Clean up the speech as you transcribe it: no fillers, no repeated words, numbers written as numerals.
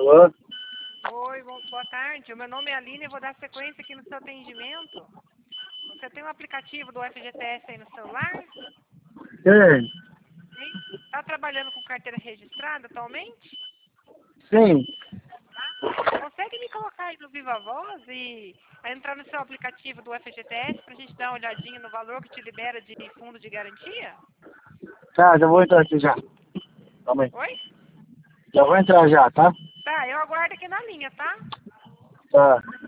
Alô? Oi, boa tarde. O meu nome é Aline e vou dar sequência aqui no seu atendimento. Você tem um aplicativo do FGTS aí no celular? Sim. Está trabalhando com carteira registrada atualmente? Sim. Consegue me colocar aí no Viva Voz e entrar no seu aplicativo do FGTS para a gente dar uma olhadinha no valor que te libera de fundo de garantia? Tá, já vou entrar aqui já. Calma aí. Oi? Já vou entrar já, tá? Tá, eu aguardo aqui na linha, tá? Tá.